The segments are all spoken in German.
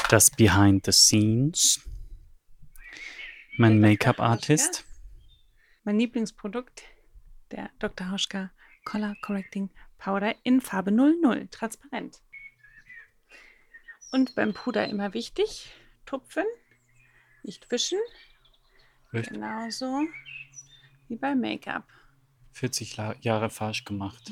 Das Behind the Scenes. Mein Make-up-Artist. Mein Lieblingsprodukt, der Dr. Hauschka Color Correcting Powder in Farbe 00, transparent. Und beim Puder immer wichtig, tupfen, nicht wischen. Richtig. Genauso wie beim Make-up. 40 Jahre falsch gemacht.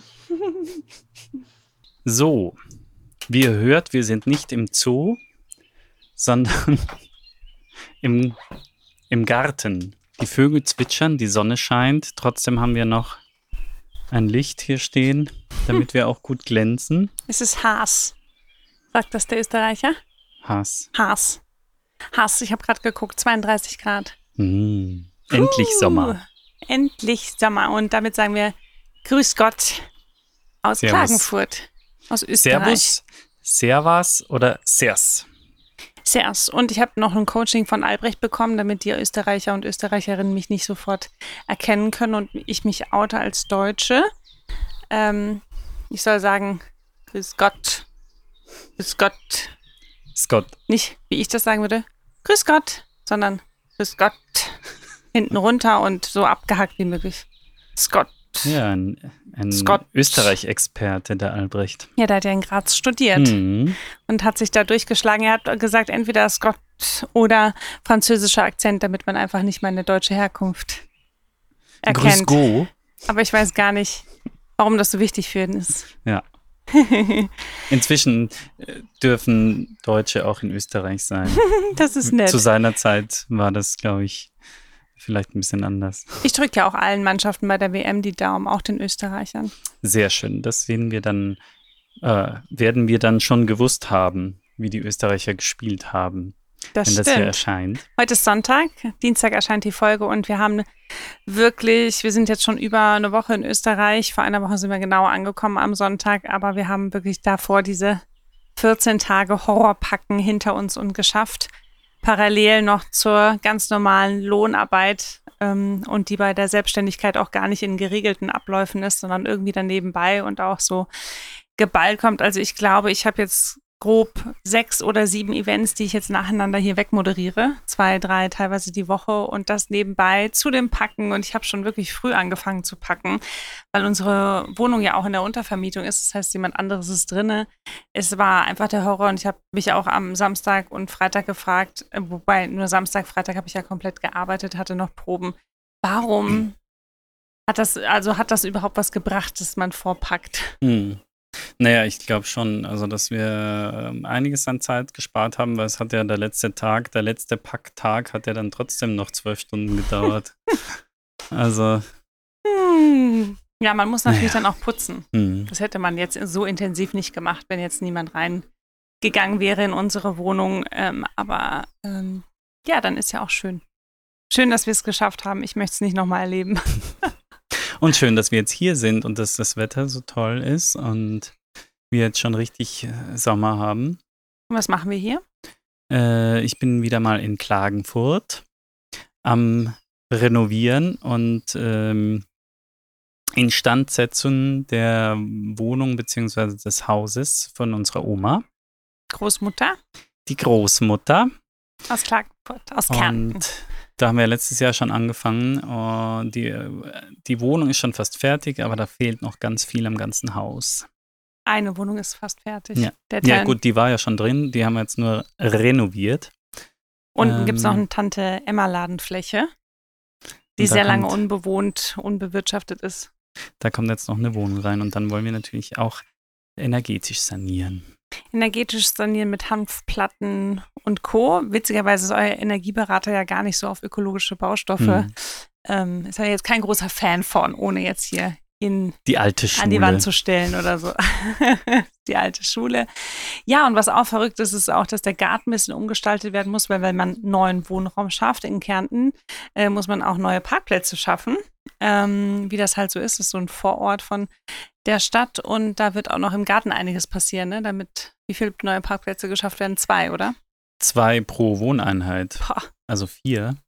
So, wie ihr hört, wir sind nicht im Zoo, sondern im Garten. Die Vögel zwitschern, die Sonne scheint. Trotzdem haben wir noch ein Licht hier stehen, damit wir auch gut glänzen. Es ist Haas. Sagt das der Österreicher? Haas. Haas. Haas, ich habe gerade geguckt, 32 Grad. Endlich Sommer. Endlich Sommer. Und damit sagen wir Grüß Gott aus Servus. Klagenfurt, aus Österreich. Servus, Servas oder Sers? Sers. Und ich habe noch ein Coaching von Albrecht bekommen, damit die Österreicher und Österreicherinnen mich nicht sofort erkennen können und ich mich oute als Deutsche. Ich soll sagen, Grüß Gott. Grüß Gott. Scott. Nicht, wie ich das sagen würde, Grüß Gott, sondern Grüß Gott. Hinten runter und so abgehackt wie möglich. Scott. Ja, ein Scott. Österreich-Experte, der Albrecht. Ja, der hat ja in Graz studiert und hat sich da durchgeschlagen. Er hat gesagt, entweder Scott oder französischer Akzent, damit man einfach nicht meine deutsche Herkunft erkennt. Grüß Go. Aber ich weiß gar nicht, warum das so wichtig für ihn ist. Ja. Inzwischen dürfen Deutsche auch in Österreich sein. Das ist nett. Zu seiner Zeit war das, glaube ich, vielleicht ein bisschen anders. Ich drücke ja auch allen Mannschaften bei der WM die Daumen, auch den Österreichern. Sehr schön. Das werden wir dann schon gewusst haben, wie die Österreicher gespielt haben, Das wenn stimmt. das hier erscheint. Heute ist Sonntag, Dienstag erscheint die Folge und wir haben wirklich, wir sind jetzt schon über eine Woche in Österreich, vor einer Woche sind wir genau angekommen am Sonntag, aber wir haben wirklich davor diese 14 Tage Horrorpacken hinter uns und geschafft, parallel noch zur ganz normalen Lohnarbeit und die bei der Selbstständigkeit auch gar nicht in geregelten Abläufen ist, sondern irgendwie dann nebenbei und auch so geballt kommt. Also ich glaube, ich habe jetzt grob 6 oder 7 Events, die ich jetzt nacheinander hier wegmoderiere. 2, 3 teilweise die Woche und das nebenbei zu dem Packen. Und ich habe schon wirklich früh angefangen zu packen, weil unsere Wohnung ja auch in der Untervermietung ist. Das heißt, jemand anderes ist drinne. Es war einfach der Horror und ich habe mich auch am Samstag und Freitag gefragt, wobei nur Samstag, Freitag habe ich ja komplett gearbeitet, hatte noch Proben. Warum hat das überhaupt was gebracht, dass man vorpackt? Naja, ich glaube schon, also dass wir einiges an Zeit gespart haben, weil es hat ja der letzte Packtag hat ja dann trotzdem noch 12 Stunden gedauert. Also. Ja, man muss natürlich dann auch putzen. Das hätte man jetzt so intensiv nicht gemacht, wenn jetzt niemand reingegangen wäre in unsere Wohnung. Aber ja, dann ist ja auch schön. Schön, dass wir es geschafft haben. Ich möchte es nicht nochmal erleben. Und schön, dass wir jetzt hier sind und dass das Wetter so toll ist und wir jetzt schon richtig Sommer haben. Und was machen wir hier? Ich bin wieder mal in Klagenfurt am Renovieren und Instandsetzung der Wohnung bzw. des Hauses von unserer Oma. Großmutter? Die Großmutter. Aus Klagenfurt, aus Kärnten. Und da haben wir letztes Jahr schon angefangen. Die Wohnung ist schon fast fertig, aber da fehlt noch ganz viel am ganzen Haus. Eine Wohnung ist fast fertig. Ja, ja gut, die war ja schon drin. Die haben wir jetzt nur renoviert. Unten gibt es noch eine Tante-Emma-Ladenfläche, die sehr lange unbewohnt, unbewirtschaftet ist. Da kommt jetzt noch eine Wohnung rein und dann wollen wir natürlich auch energetisch sanieren. Energetisch sanieren mit Hanfplatten und Co. Witzigerweise ist euer Energieberater ja gar nicht so auf ökologische Baustoffe. Ist ja jetzt kein großer Fan von, ohne jetzt hier die alte Schule an die Wand zu stellen oder so. Die alte Schule. Ja, und was auch verrückt ist, ist auch, dass der Garten ein bisschen umgestaltet werden muss, weil wenn man neuen Wohnraum schafft in Kärnten, muss man auch neue Parkplätze schaffen. Wie das halt so ist so ein Vorort von der Stadt und da wird auch noch im Garten einiges passieren, ne? Damit, wie viele neue Parkplätze geschafft werden? 2, oder? 2 pro Wohneinheit. Boah. Also 4.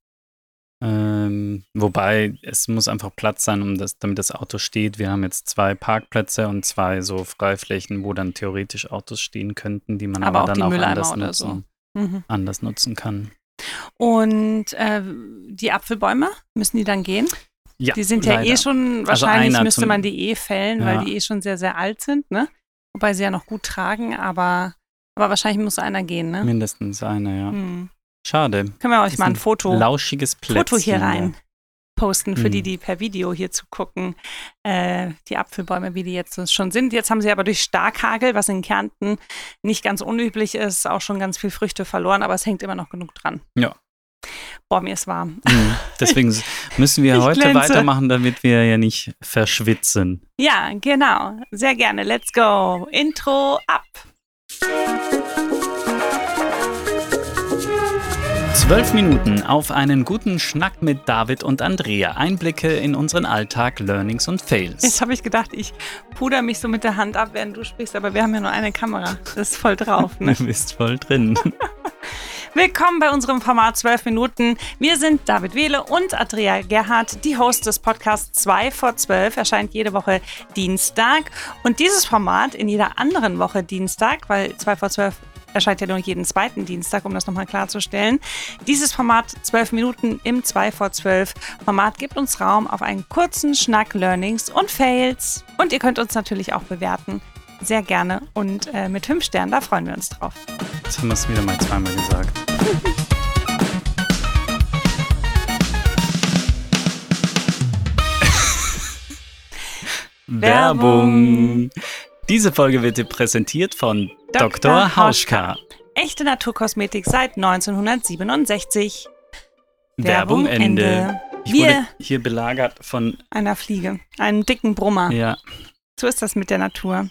Wobei, es muss einfach Platz sein, damit das Auto steht. Wir haben jetzt 2 Parkplätze und 2 so Freiflächen, wo dann theoretisch Autos stehen könnten, die man aber dann die auch Mülleimer anders oder nutzen. so. anders nutzen kann. Und die Apfelbäume, müssen die dann gehen? Ja, die sind leider. ja schon, wahrscheinlich einer müsste man die fällen, weil Ja. die schon sehr, sehr alt sind, ne? Wobei sie ja noch gut tragen, aber wahrscheinlich muss einer gehen, ne? Mindestens einer, ja. Schade. Können wir euch Das mal ein ist Foto lauschiges Plätzchen hier da. rein posten, für die per Video hier zu gucken, die Apfelbäume, wie die jetzt schon sind. Jetzt haben sie aber durch Starkhagel, was in Kärnten nicht ganz unüblich ist, auch schon ganz viel Früchte verloren, aber es hängt immer noch genug dran. Ja. Boah, mir ist warm. Deswegen müssen wir Ich heute glänze. weitermachen, damit wir ja nicht verschwitzen. Ja, genau. Sehr gerne. Let's go. Intro ab. 12 Minuten auf einen guten Schnack mit David und Andrea. Einblicke in unseren Alltag, Learnings und Fails. Jetzt habe ich gedacht, ich puder mich so mit der Hand ab, während du sprichst, aber wir haben ja nur eine Kamera. Das ist voll drauf, ne? Du bist voll drin. Willkommen bei unserem Format 12 Minuten. Wir sind David Wehle und Andrea Gerhardt, die Hosts des Podcasts 2 vor 12, erscheint jede Woche Dienstag. Und dieses Format in jeder anderen Woche Dienstag, weil 2 vor 12 erscheint ja nur jeden zweiten Dienstag, um das nochmal klarzustellen. Dieses Format 12 Minuten im 2 vor 12 Format gibt uns Raum auf einen kurzen Schnack, Learnings und Fails. Und ihr könnt uns natürlich auch bewerten. Sehr gerne und mit 5 Sternen, da freuen wir uns drauf. Jetzt haben wir es wieder mal zweimal gesagt. Werbung. Diese Folge wird dir präsentiert von Dr. Hauschka. Echte Naturkosmetik seit 1967. Werbung Ende. Ich Wir wurde hier belagert von... einer Fliege, einem dicken Brummer. Ja, So ist das mit der Natur.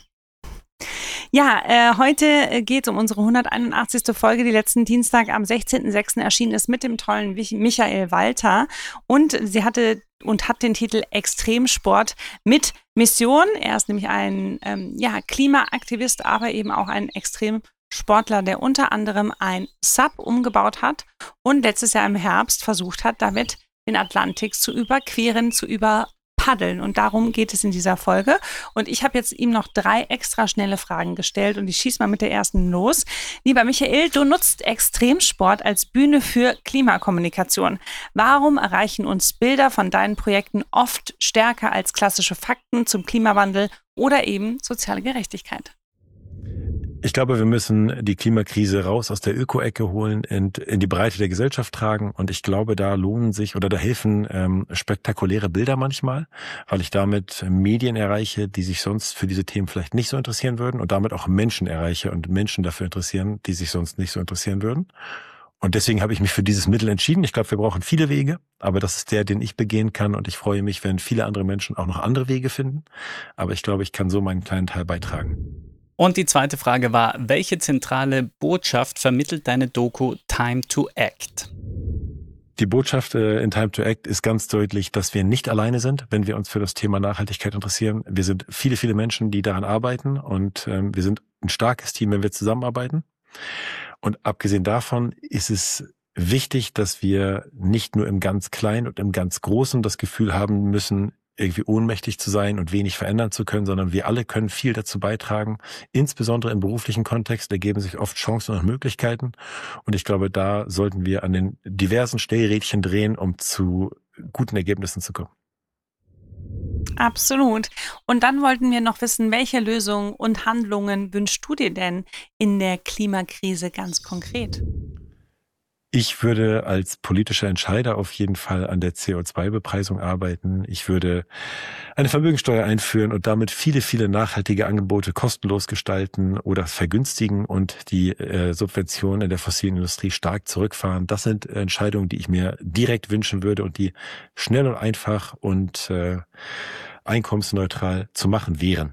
Ja, heute geht es um unsere 181. Folge, die letzten Dienstag am 16.06. erschienen ist mit dem tollen Michael Walter. Und sie hat den Titel Extremsport mit Mission. Er ist nämlich ein Klimaaktivist, aber eben auch ein Extremsportler, der unter anderem ein Sub umgebaut hat und letztes Jahr im Herbst versucht hat, damit den Atlantik zu überqueren, zu überpaddeln. Und darum geht es in dieser Folge. Und ich habe jetzt ihm noch 3 extra schnelle Fragen gestellt und ich schieße mal mit der ersten los. Lieber Michael, du nutzt Extremsport als Bühne für Klimakommunikation. Warum erreichen uns Bilder von deinen Projekten oft stärker als klassische Fakten zum Klimawandel oder eben soziale Gerechtigkeit? Ich glaube, wir müssen die Klimakrise raus aus der Öko-Ecke holen und in die Breite der Gesellschaft tragen. Und ich glaube, da lohnen sich oder da helfen spektakuläre Bilder manchmal, weil ich damit Medien erreiche, die sich sonst für diese Themen vielleicht nicht so interessieren würden und damit auch Menschen erreiche und Menschen dafür interessieren, die sich sonst nicht so interessieren würden. Und deswegen habe ich mich für dieses Mittel entschieden. Ich glaube, wir brauchen viele Wege, aber das ist der, den ich begehen kann. Und ich freue mich, wenn viele andere Menschen auch noch andere Wege finden. Aber ich glaube, ich kann so meinen kleinen Teil beitragen. Und die zweite Frage war, welche zentrale Botschaft vermittelt deine Doku Time to Act? Die Botschaft in Time to Act ist ganz deutlich, dass wir nicht alleine sind, wenn wir uns für das Thema Nachhaltigkeit interessieren. Wir sind viele, viele Menschen, die daran arbeiten und wir sind ein starkes Team, wenn wir zusammenarbeiten. Und abgesehen davon ist es wichtig, dass wir nicht nur im ganz Kleinen und im ganz Großen das Gefühl haben müssen, irgendwie ohnmächtig zu sein und wenig verändern zu können, sondern wir alle können viel dazu beitragen. Insbesondere im beruflichen Kontext ergeben sich oft Chancen und Möglichkeiten. Und ich glaube, da sollten wir an den diversen Stellrädchen drehen, um zu guten Ergebnissen zu kommen. Absolut. Und dann wollten wir noch wissen, welche Lösungen und Handlungen wünschst du dir denn in der Klimakrise ganz konkret? Ich würde als politischer Entscheider auf jeden Fall an der CO2-Bepreisung arbeiten. Ich würde eine Vermögensteuer einführen und damit viele, viele nachhaltige Angebote kostenlos gestalten oder vergünstigen und die Subventionen in der fossilen Industrie stark zurückfahren. Das sind Entscheidungen, die ich mir direkt wünschen würde und die schnell und einfach und einkommensneutral zu machen wären.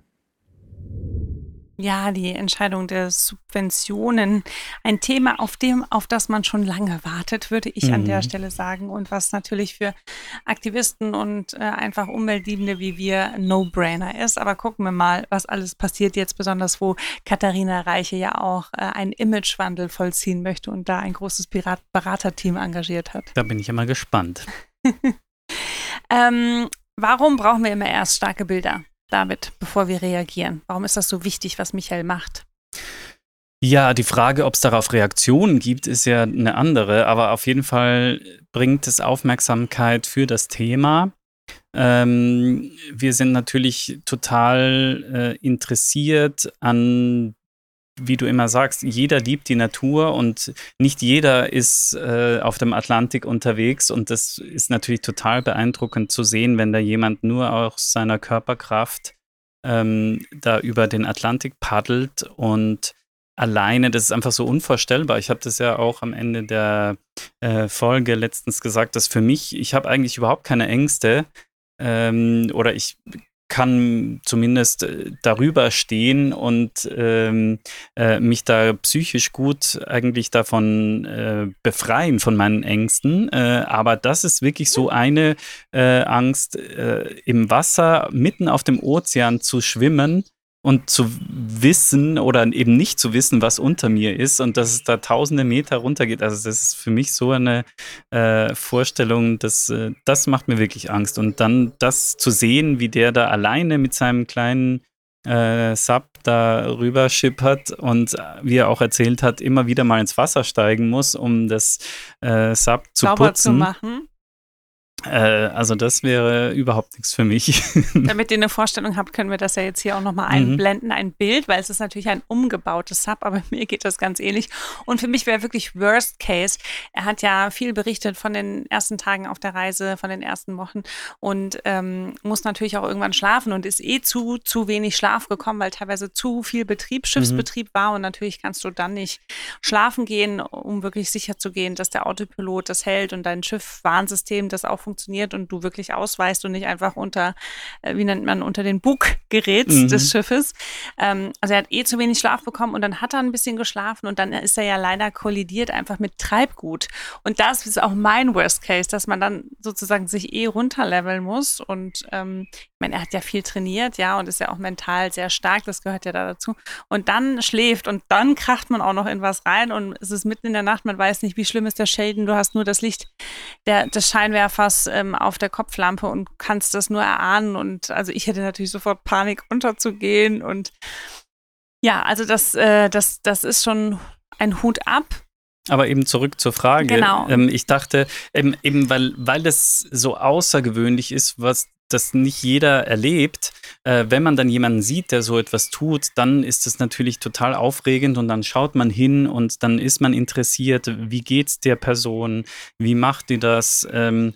Ja, die Entscheidung der Subventionen, ein Thema, auf das man schon lange wartet, würde ich an der Stelle sagen und was natürlich für Aktivisten und einfach Umweltliebende wie wir ein No-Brainer ist. Aber gucken wir mal, was alles passiert jetzt, besonders wo Katharina Reiche ja auch einen Imagewandel vollziehen möchte und da ein großes Beraterteam engagiert hat. Da bin ich immer gespannt. Warum brauchen wir immer erst starke Bilder, David, bevor wir reagieren? Warum ist das so wichtig, was Michael macht? Ja, die Frage, ob es darauf Reaktionen gibt, ist ja eine andere, aber auf jeden Fall bringt es Aufmerksamkeit für das Thema. Wir sind natürlich total interessiert an, wie du immer sagst, jeder liebt die Natur und nicht jeder ist auf dem Atlantik unterwegs und das ist natürlich total beeindruckend zu sehen, wenn da jemand nur aus seiner Körperkraft da über den Atlantik paddelt und alleine, das ist einfach so unvorstellbar. Ich habe das ja auch am Ende der Folge letztens gesagt, dass für mich, ich habe eigentlich überhaupt keine Ängste oder ich kann zumindest darüber stehen und mich da psychisch gut eigentlich davon befreien von meinen Ängsten. Aber das ist wirklich so eine Angst, im Wasser mitten auf dem Ozean zu schwimmen und zu wissen oder eben nicht zu wissen, was unter mir ist und dass es da tausende Meter runtergeht. Also das ist für mich so eine Vorstellung, das macht mir wirklich Angst. Und dann das zu sehen, wie der da alleine mit seinem kleinen Sub da rüber schippert und wie er auch erzählt hat, immer wieder mal ins Wasser steigen muss, um das Sub zu sauber putzen. zu machen. Also das wäre überhaupt nichts für mich. Damit ihr eine Vorstellung habt, können wir das ja jetzt hier auch nochmal einblenden, ein Bild, weil es ist natürlich ein umgebautes Sub, aber mir geht das ganz ähnlich. Und für mich wäre wirklich Worst Case. Er hat ja viel berichtet von den ersten Tagen auf der Reise, von den ersten Wochen und muss natürlich auch irgendwann schlafen und ist zu wenig Schlaf gekommen, weil teilweise zu viel Schiffsbetrieb war und natürlich kannst du dann nicht schlafen gehen, um wirklich sicher zu gehen, dass der Autopilot das hält und dein Schiff-Warnsystem das auch funktioniert und du wirklich ausweist und nicht einfach unter den Bug gerätst des Schiffes. Also er hat zu wenig Schlaf bekommen und dann hat er ein bisschen geschlafen und dann ist er ja leider kollidiert einfach mit Treibgut. Und das ist auch mein Worst Case, dass man dann sozusagen sich runterleveln muss und ich meine, er hat ja viel trainiert, ja, und ist ja auch mental sehr stark, das gehört ja da dazu. Und dann schläft und dann kracht man auch noch in was rein und es ist mitten in der Nacht, man weiß nicht, wie schlimm ist der Schaden, du hast nur das Licht des Scheinwerfers auf der Kopflampe und kannst das nur erahnen und also ich hätte natürlich sofort Panik unterzugehen und ja, also das ist schon ein Hut ab. Aber eben zurück zur Frage. Genau. Ich dachte, eben weil das so außergewöhnlich ist, was das nicht jeder erlebt, wenn man dann jemanden sieht, der so etwas tut, dann ist es natürlich total aufregend und dann schaut man hin und dann ist man interessiert, wie geht's der Person, wie macht die das,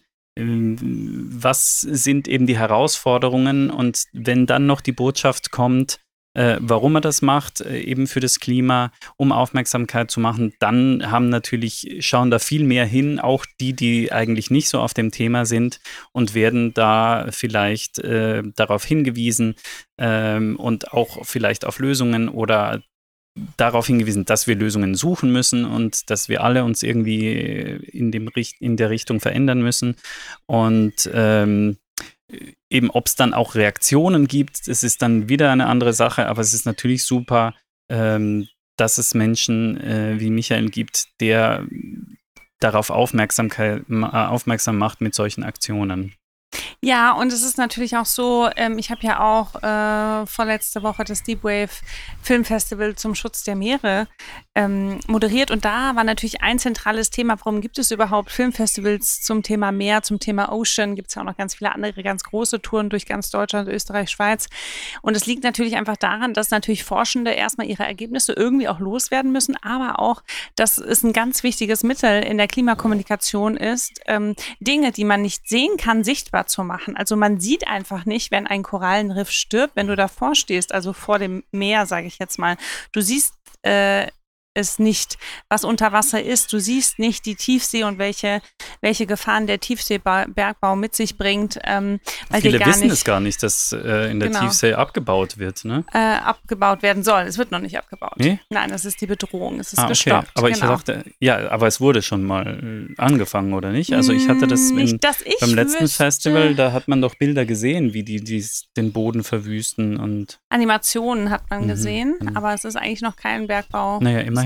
was sind eben die Herausforderungen und wenn dann noch die Botschaft kommt, warum er das macht, eben für das Klima, um Aufmerksamkeit zu machen, dann schauen da viel mehr hin, auch die eigentlich nicht so auf dem Thema sind und werden da vielleicht darauf hingewiesen und auch vielleicht auf Lösungen oder darauf hingewiesen, dass wir Lösungen suchen müssen und dass wir alle uns irgendwie in der Richtung verändern müssen und eben, ob es dann auch Reaktionen gibt, es ist dann wieder eine andere Sache, aber es ist natürlich super, dass es Menschen wie Michael gibt, der darauf aufmerksam macht mit solchen Aktionen. Ja, und es ist natürlich auch so, ich habe ja auch vorletzte Woche das Deep Wave Filmfestival zum Schutz der Meere moderiert und da war natürlich ein zentrales Thema, warum gibt es überhaupt Filmfestivals zum Thema Meer, zum Thema Ocean, gibt es ja auch noch ganz viele andere, ganz große Touren durch ganz Deutschland, Österreich, Schweiz und es liegt natürlich einfach daran, dass natürlich Forschende erstmal ihre Ergebnisse irgendwie auch loswerden müssen, aber auch, dass es ein ganz wichtiges Mittel in der Klimakommunikation ist, Dinge, die man nicht sehen kann, sichtbar zu machen. Also man sieht einfach nicht, wenn ein Korallenriff stirbt, wenn du davor stehst, also vor dem Meer, sage ich jetzt mal. Du siehst es nicht, was unter Wasser ist. Du siehst nicht die Tiefsee und welche Gefahren der Tiefseebergbau mit sich bringt. Weil viele wissen es gar nicht, dass in der Tiefsee abgebaut wird, ne? Abgebaut werden soll. Es wird noch nicht abgebaut. Nee? Nein, das ist die Bedrohung. Es ist okay. gestoppt. Aber ich dachte, ja, aber es wurde schon mal angefangen, oder nicht? Also ich hatte das beim letzten Festival, da hat man doch Bilder gesehen, wie die den Boden verwüsten und Animationen hat man gesehen, aber es ist eigentlich noch kein Bergbau. Naja, immerhin.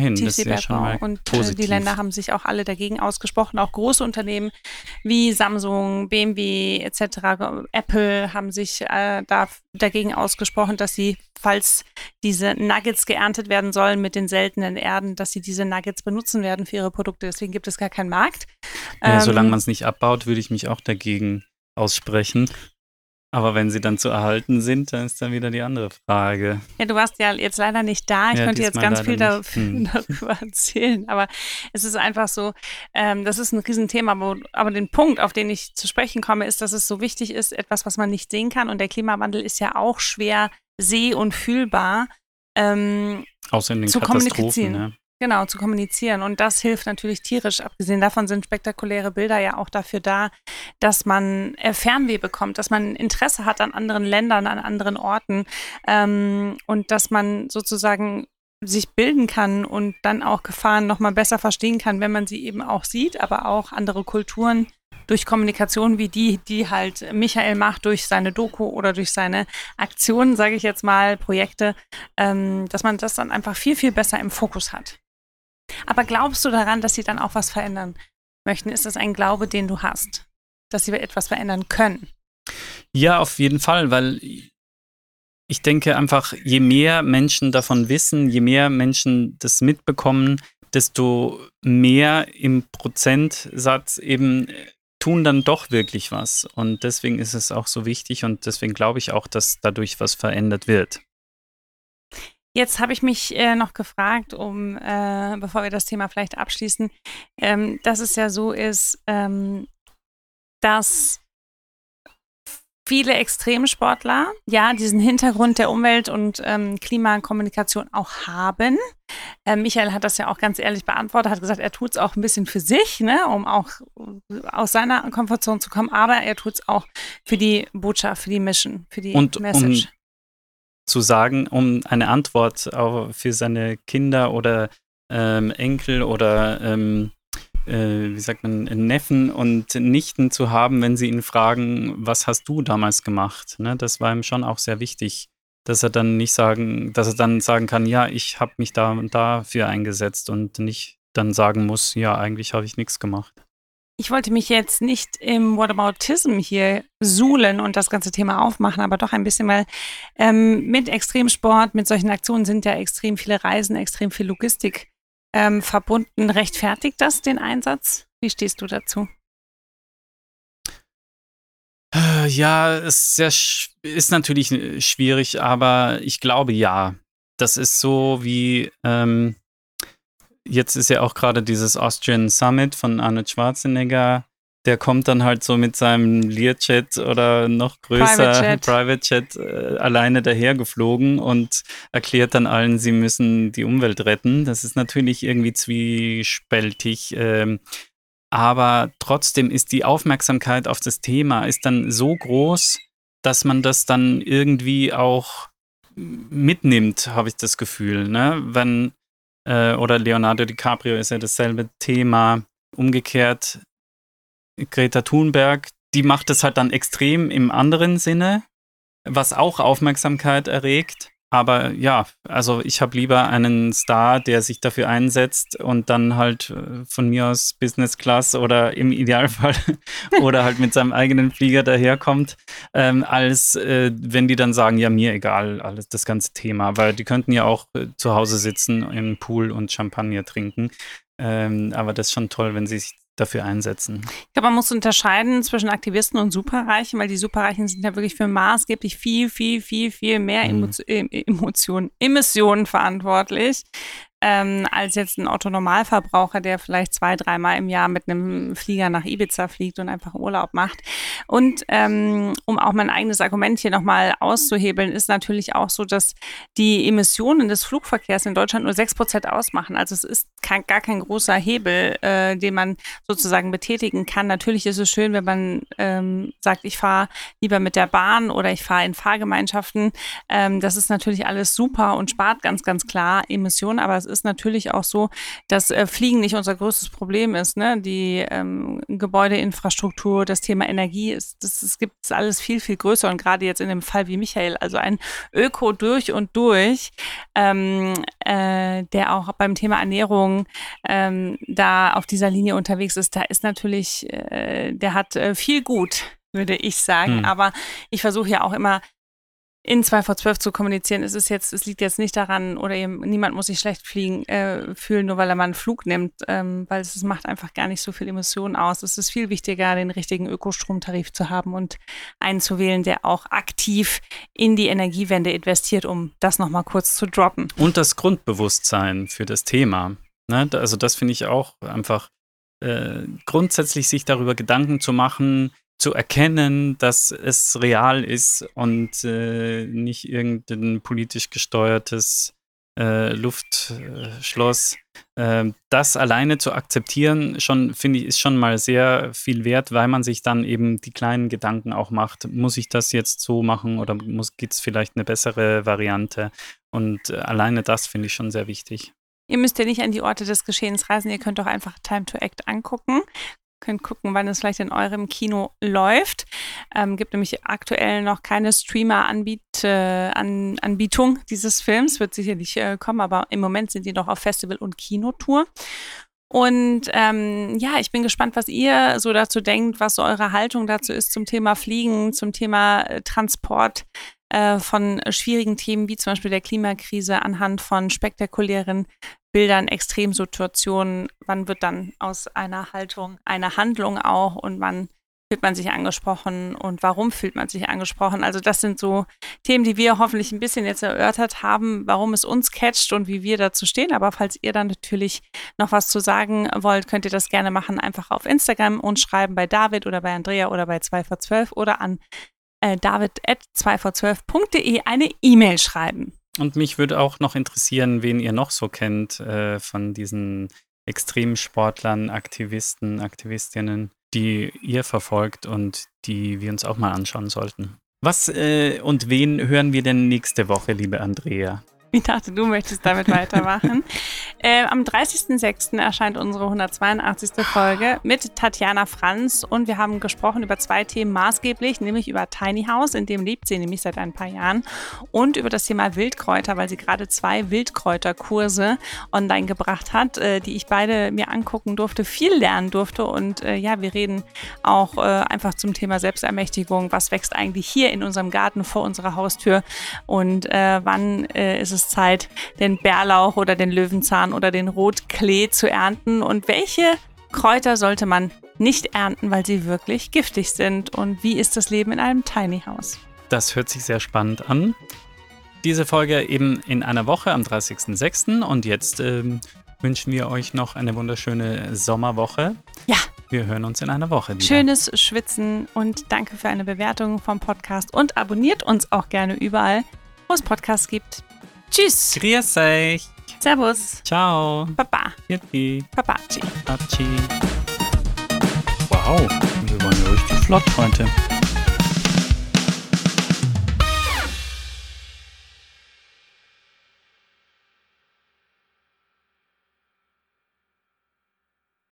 immerhin, das ist ja schon mal Und positiv. die Länder haben sich auch alle dagegen ausgesprochen. Auch große Unternehmen wie Samsung, BMW etc., Apple haben sich dagegen ausgesprochen, dass sie, falls diese Nuggets geerntet werden sollen mit den seltenen Erden, dass sie diese Nuggets benutzen werden für ihre Produkte. Deswegen gibt es gar keinen Markt. Ja, solange man es nicht abbaut, würde ich mich auch dagegen aussprechen. Aber wenn sie dann zu erhalten sind, dann ist dann wieder die andere Frage. Ja, du warst ja jetzt leider nicht da. Ich könnte jetzt ganz viel darüber erzählen. Aber es ist einfach so, das ist ein Riesenthema. Aber den Punkt, auf den ich zu sprechen komme, ist, dass es so wichtig ist, etwas, was man nicht sehen kann. Und der Klimawandel ist ja auch schwer seh- und fühlbar. Außer in den zu Katastrophen, ne? Genau, zu kommunizieren. Und das hilft natürlich tierisch. Abgesehen davon sind spektakuläre Bilder ja auch dafür da, dass man Fernweh bekommt, dass man Interesse hat an anderen Ländern, an anderen Orten und dass man sozusagen sich bilden kann und dann auch Gefahren nochmal besser verstehen kann, wenn man sie eben auch sieht, aber auch andere Kulturen durch Kommunikation wie die halt Michael macht durch seine Doku oder durch seine Aktionen, sage ich jetzt mal, Projekte, dass man das dann einfach viel, viel besser im Fokus hat. Aber glaubst du daran, dass sie dann auch was verändern möchten? Ist das ein Glaube, den du hast, dass sie etwas verändern können? Ja, auf jeden Fall, weil ich denke einfach, je mehr Menschen davon wissen, je mehr Menschen das mitbekommen, desto mehr im Prozentsatz eben tun dann doch wirklich was. Und deswegen ist es auch so wichtig und deswegen glaube ich auch, dass dadurch was verändert wird. Jetzt habe ich mich noch gefragt, bevor wir das Thema vielleicht abschließen, dass es ja so ist, dass viele Extremsportler ja diesen Hintergrund der Umwelt- und Klimakommunikation auch haben. Michael hat das ja auch ganz ehrlich beantwortet, hat gesagt, er tut es auch ein bisschen für sich, ne, um auch aus seiner Komfortzone zu kommen, aber er tut es auch für die Botschaft, für die Mission, für die Message. Zu sagen, um eine Antwort für seine Kinder oder Enkel oder wie sagt man, Neffen und Nichten zu haben, wenn sie ihn fragen, was hast du damals gemacht? Ne, das war ihm schon auch sehr wichtig, dass er dann sagen kann, ja, ich habe mich da und dafür eingesetzt und nicht dann sagen muss, ja, eigentlich habe ich nichts gemacht. Ich wollte mich jetzt nicht im Whataboutism hier suhlen und das ganze Thema aufmachen, aber doch ein bisschen, weil mit Extremsport, mit solchen Aktionen sind ja extrem viele Reisen, extrem viel Logistik verbunden. Rechtfertigt das den Einsatz? Wie stehst du dazu? Ja, es ist natürlich schwierig, aber ich glaube ja. Das ist so wie jetzt ist ja auch gerade dieses Austrian Summit von Arnold Schwarzenegger. Der kommt dann halt so mit seinem Learjet oder noch größer Private Jet alleine dahergeflogen und erklärt dann allen, sie müssen die Umwelt retten. Das ist natürlich irgendwie zwiespältig. Aber trotzdem ist die Aufmerksamkeit auf das Thema ist dann so groß, dass man das dann irgendwie auch mitnimmt, habe ich das Gefühl. Ne? Oder Leonardo DiCaprio ist ja dasselbe Thema. Umgekehrt Greta Thunberg, die macht es halt dann extrem im anderen Sinne, was auch Aufmerksamkeit erregt. Aber ja, also ich habe lieber einen Star, der sich dafür einsetzt und dann halt von mir aus Business Class oder im Idealfall oder halt mit seinem eigenen Flieger daherkommt, als wenn die dann sagen, ja, mir egal, alles das ganze Thema. Weil die könnten ja auch zu Hause sitzen im Pool und Champagner trinken. Aber das ist schon toll, wenn sie sich dafür einsetzen. Ich glaube, man muss unterscheiden zwischen Aktivisten und Superreichen, weil die Superreichen sind ja wirklich für maßgeblich viel, viel, viel, viel mehr Emissionen verantwortlich, als jetzt ein Otto-Normalverbraucher, der vielleicht 2-3 Mal im Jahr mit einem Flieger nach Ibiza fliegt und einfach Urlaub macht. Und um auch mein eigenes Argument hier nochmal auszuhebeln, ist natürlich auch so, dass die Emissionen des Flugverkehrs in Deutschland nur 6% ausmachen. Also es ist gar kein großer Hebel, den man sozusagen betätigen kann. Natürlich ist es schön, wenn man sagt, ich fahre lieber mit der Bahn oder ich fahre in Fahrgemeinschaften. Das ist natürlich alles super und spart ganz, ganz klar Emissionen, aber es ist natürlich auch so, dass Fliegen nicht unser größtes Problem ist. Ne? Die Gebäudeinfrastruktur, das Thema Energie, es gibt alles viel, viel größer. Und gerade jetzt in dem Fall wie Michael, also ein Öko durch und durch, der auch beim Thema Ernährung da auf dieser Linie unterwegs ist, da ist natürlich, der hat viel gut, würde ich sagen. Aber ich versuche ja auch immer in 2 vor 12 zu kommunizieren. Es liegt jetzt nicht daran, oder eben niemand muss sich schlecht fühlen, nur weil er mal einen Flug nimmt, weil es macht einfach gar nicht so viel Emissionen aus. Es ist viel wichtiger, den richtigen Ökostromtarif zu haben und einen zu wählen, der auch aktiv in die Energiewende investiert, um das nochmal kurz zu droppen. Und das Grundbewusstsein für das Thema. Ne? Also das finde ich auch einfach grundsätzlich sich darüber Gedanken zu machen, zu erkennen, dass es real ist und nicht irgendein politisch gesteuertes Luftschloss. Das alleine zu akzeptieren, finde ich, ist schon mal sehr viel wert, weil man sich dann eben die kleinen Gedanken auch macht. Muss ich das jetzt so machen oder gibt es vielleicht eine bessere Variante? Und alleine das finde ich schon sehr wichtig. Ihr müsst ja nicht an die Orte des Geschehens reisen, ihr könnt doch einfach Time to Act angucken. Könnt gucken, wann es vielleicht in eurem Kino läuft. Gibt nämlich aktuell noch keine Streamer-Anbietung dieses Films, wird sicherlich kommen, aber im Moment sind die noch auf Festival- und Kinotour. Und ich bin gespannt, was ihr so dazu denkt, was so eure Haltung dazu ist zum Thema Fliegen, zum Thema Transport von schwierigen Themen wie zum Beispiel der Klimakrise anhand von spektakulären Bildern, Extremsituationen. Wann wird dann aus einer Haltung eine Handlung auch und wann fühlt man sich angesprochen und warum fühlt man sich angesprochen? Also das sind so Themen, die wir hoffentlich ein bisschen jetzt erörtert haben, warum es uns catcht und wie wir dazu stehen. Aber falls ihr dann natürlich noch was zu sagen wollt, könnt ihr das gerne machen. Einfach auf Instagram und schreiben bei David oder bei Andrea oder bei 2 vor 12 oder an david@2vor12.de eine E-Mail schreiben. Und mich würde auch noch interessieren, wen ihr noch so kennt von diesen Extremsportlern, Aktivisten, Aktivistinnen, die ihr verfolgt und die wir uns auch mal anschauen sollten. Was und wen hören wir denn nächste Woche, liebe Andrea? Ich dachte, du möchtest damit weitermachen. Am 30.06. erscheint unsere 182. Folge mit Tatjana Franz und wir haben gesprochen über 2 Themen maßgeblich, nämlich über Tiny House, in dem lebt sie nämlich seit ein paar Jahren, und über das Thema Wildkräuter, weil sie gerade 2 Wildkräuterkurse online gebracht hat, die ich beide mir angucken durfte, viel lernen durfte und wir reden auch einfach zum Thema Selbstermächtigung, was wächst eigentlich hier in unserem Garten vor unserer Haustür und wann ist es Zeit, den Bärlauch oder den Löwenzahn oder den Rotklee zu ernten und welche Kräuter sollte man nicht ernten, weil sie wirklich giftig sind und wie ist das Leben in einem Tiny House? Das hört sich sehr spannend an. Diese Folge eben in einer Woche am 30.06. und jetzt wünschen wir euch noch eine wunderschöne Sommerwoche. Ja. Wir hören uns in einer Woche wieder. Schönes Schwitzen und danke für eine Bewertung vom Podcast und abonniert uns auch gerne überall, wo es Podcasts gibt. Tschüss. Grüß euch. Servus. Ciao. Baba. Yippie. Papaci. Papaci. Wow, wir waren ja richtig flott heute.